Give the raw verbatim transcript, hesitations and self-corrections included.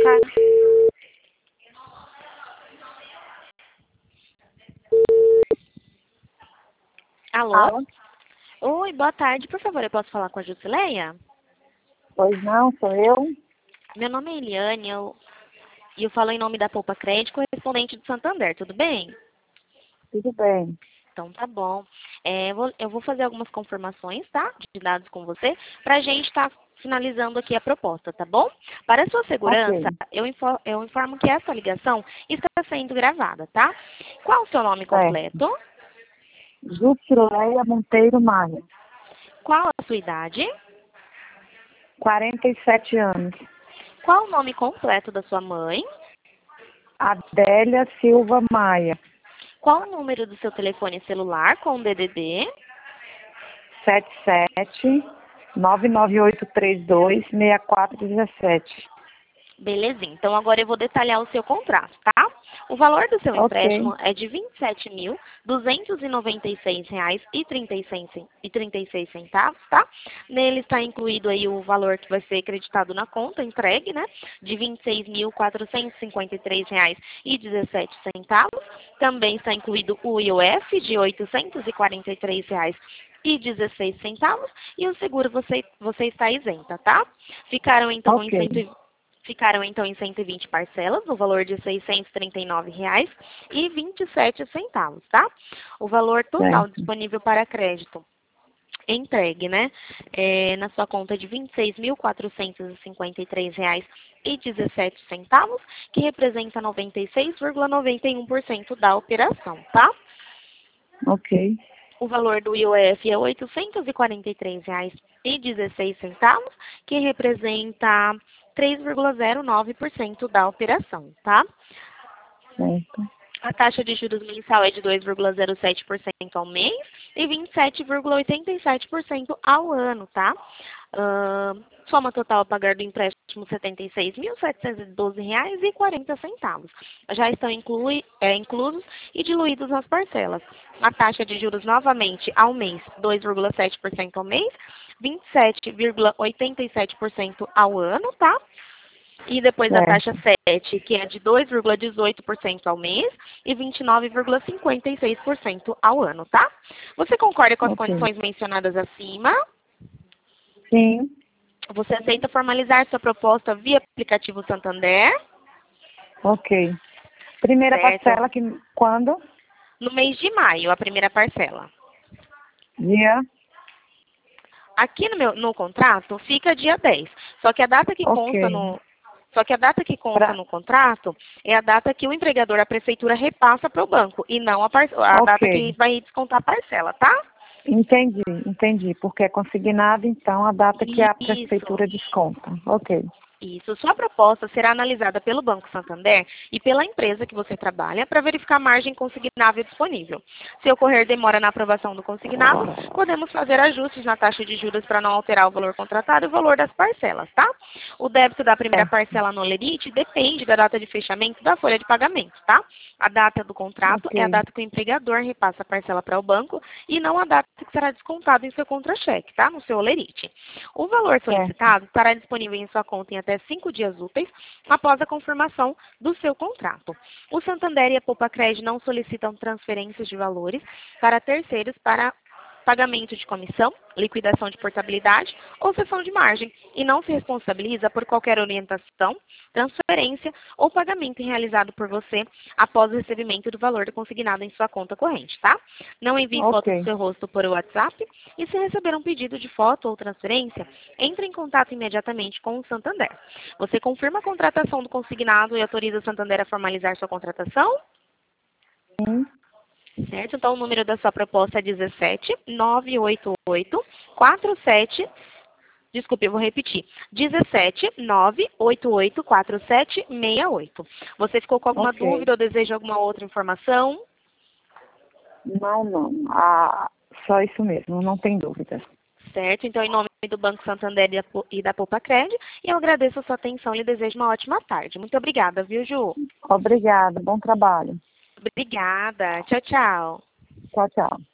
cara. Alô? Alô? Oi, boa tarde. Por favor, eu posso falar com a Jusileia? Pois não, sou eu. Meu nome é Eliane, eu, e eu falo em nome da Poupa Crédito, correspondente do Santander, tudo bem? Tudo bem. Então tá bom. É, eu, vou, eu vou fazer algumas confirmações, tá? De dados com você, pra gente estar finalizando aqui a proposta, tá bom? Para a sua segurança, Ok, eu, info, eu informo que essa ligação está sendo gravada, tá? Qual o seu nome certo. completo? Jusileia Monteiro Maia, Qual a sua idade? quarenta e sete anos. Qual o nome completo da sua mãe? Adélia Silva Maia, Qual o número do seu telefone celular com o D D D? sete sete nove nove oito três dois seis quatro um sete. Belezinha. Então, agora eu vou detalhar o seu contrato, tá? O valor do seu Ok, empréstimo é de vinte e sete mil duzentos e noventa e seis reais e trinta e seis centavos, tá? Nele está incluído aí o valor que vai ser acreditado na conta, entregue, né? De vinte e seis mil quatrocentos e cinquenta e três reais e dezessete centavos. Também está incluído o I O F de oitocentos e quarenta e três reais e dezesseis centavos. E o seguro você, você está isenta, tá? Ficaram então em ok, cento Ficaram então em cento e vinte parcelas, no valor de seiscentos e trinta e nove reais e vinte e sete centavos, tá? O valor total certo. disponível para crédito entregue, né, é, na sua conta de vinte e seis mil quatrocentos e cinquenta e três reais e dezessete centavos, que representa noventa e seis vírgula noventa e um por cento da operação, tá? Ok, O valor do I O F é oitocentos e quarenta e três reais e dezesseis centavos, que representa três vírgula zero nove por cento da operação, tá? certo. A taxa de juros mensal é de dois vírgula zero sete por cento ao mês e vinte e sete vírgula oitenta e sete por cento ao ano, tá? Uh, soma total a pagar do empréstimo setenta e seis mil setecentos e doze reais e quarenta centavos. Já estão inclui, é, inclusos e diluídos nas parcelas. A taxa de juros novamente ao mês, dois vírgula sete por cento ao mês, vinte e sete vírgula oitenta e sete por cento ao ano, tá? E depois a taxa Certo. sete, que é de dois vírgula dezoito por cento ao mês e vinte e nove vírgula cinquenta e seis por cento ao ano, tá? Você concorda com as Ok. condições mencionadas acima? Sim, Você aceita formalizar sua proposta via aplicativo Santander? ok. Primeira Certo. parcela que quando? No mês de maio, a primeira parcela. Dia? Aqui no, meu, no contrato fica dia dez. Só que a data que Ok. consta no. Só que a data que consta Pra, no contrato é a data que o empregador, a prefeitura, repassa para o banco e não a, par, a data que ok. vai descontar a parcela, tá? Entendi, entendi. Porque é consignado, então, a data que a Isso. prefeitura desconta. Ok. Isso. Sua proposta será analisada pelo Banco Santander e pela empresa que você trabalha para verificar a margem consignável disponível. Se ocorrer demora na aprovação do consignado, podemos fazer ajustes na taxa de juros para não alterar o valor contratado e o valor das parcelas, tá? O débito da primeira Certo. parcela no Olerite depende da data de fechamento da folha de pagamento, tá? A data do contrato é a Ok. data que o empregador repassa a parcela para o banco e não a data que será descontada em seu contra-cheque, tá? No seu Olerite. O valor Certo. solicitado estará disponível em sua conta em até cinco dias úteis após a confirmação do seu contrato. O Santander e a Poupa Crédito não solicitam transferências de valores para terceiros para pagamento de comissão, liquidação de portabilidade ou cessão de margem e não se responsabiliza por qualquer orientação, transferência ou pagamento realizado por você após o recebimento do valor consignado em sua conta corrente, tá? Não envie foto do Ok. seu rosto por WhatsApp e se receber um pedido de foto ou transferência, entre em contato imediatamente com o Santander. Você confirma a contratação do consignado e autoriza o Santander a formalizar sua contratação? Sim. Certo? Então, o número da sua proposta é dezessete nove oito oito quatro sete. Desculpe, eu vou repetir. dezessete nove oito oito quatro sete seis oito. Você ficou com alguma Ok. dúvida ou deseja alguma outra informação? Não, não. Ah, só isso mesmo, não tem dúvida. Certo? Então, em nome do Banco Santander e da Po- e da Poupa Crédito, eu agradeço a sua atenção e lhe desejo uma ótima tarde. Muito obrigada, viu, Ju? Obrigada, bom trabalho. Obrigada. Tchau, tchau. Tchau, tchau.